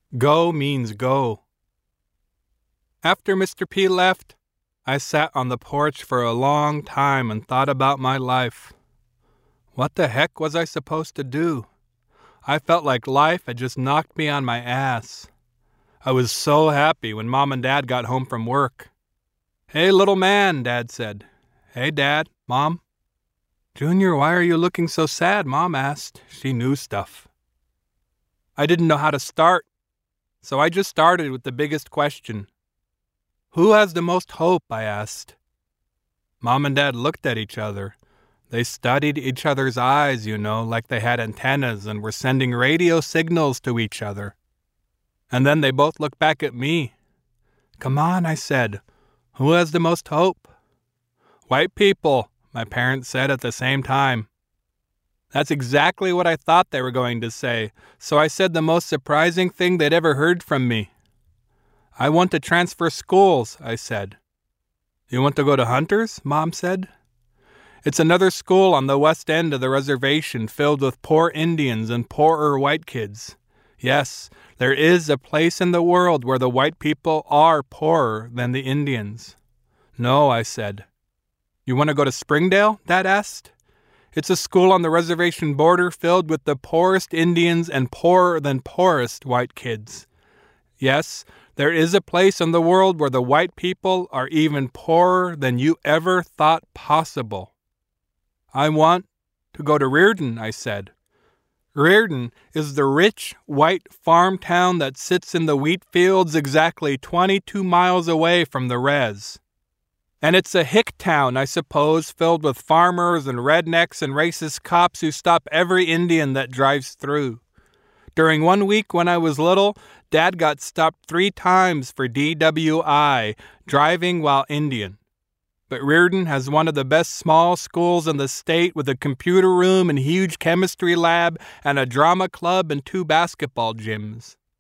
Go means go. After Mr. P left, I sat on the porch for a long time and thought about my life. What the heck was I supposed to do? I felt like life had just knocked me on my ass. I was so happy when Mom and Dad got home from work. "Hey, little man," Dad said. "Hey, Dad, Mom." "Junior, why are you looking so sad?" Mom asked. She knew stuff. I didn't know how to start, so I just started with the biggest question. "Who has the most hope?" I asked. Mom and Dad looked at each other. They studied each other's eyes, like they had antennas and were sending radio signals to each other. And then they both looked back at me. "Come on," I said. "Who has the most hope?" "White people," my parents said at the same time. That's exactly what I thought they were going to say, so I said the most surprising thing they'd ever heard from me. "I want to transfer schools," I said. "You want to go to Hunter's?" Mom said. "It's another school on the west end of the reservation filled with poor Indians and poorer white kids. Yes, there is a place in the world where the white people are poorer than the Indians." "No," I said. "You want to go to Springdale?" Dad asked. "It's a school on the reservation border filled with the poorest Indians and poorer than poorest white kids. Yes, there is a place in the world where the white people are even poorer than you ever thought possible." "I want to go to Reardon," I said. Reardon is the rich, white farm town that sits in the wheat fields exactly 22 miles away from the res. And it's a hick town, I suppose, filled with farmers and rednecks and racist cops who stop every Indian that drives through. During one week when I was little, Dad got stopped 3 times for DWI, driving while Indian. But Reardon has one of the best small schools in the state with a computer room and huge chemistry lab and a drama club and 2 basketball gyms.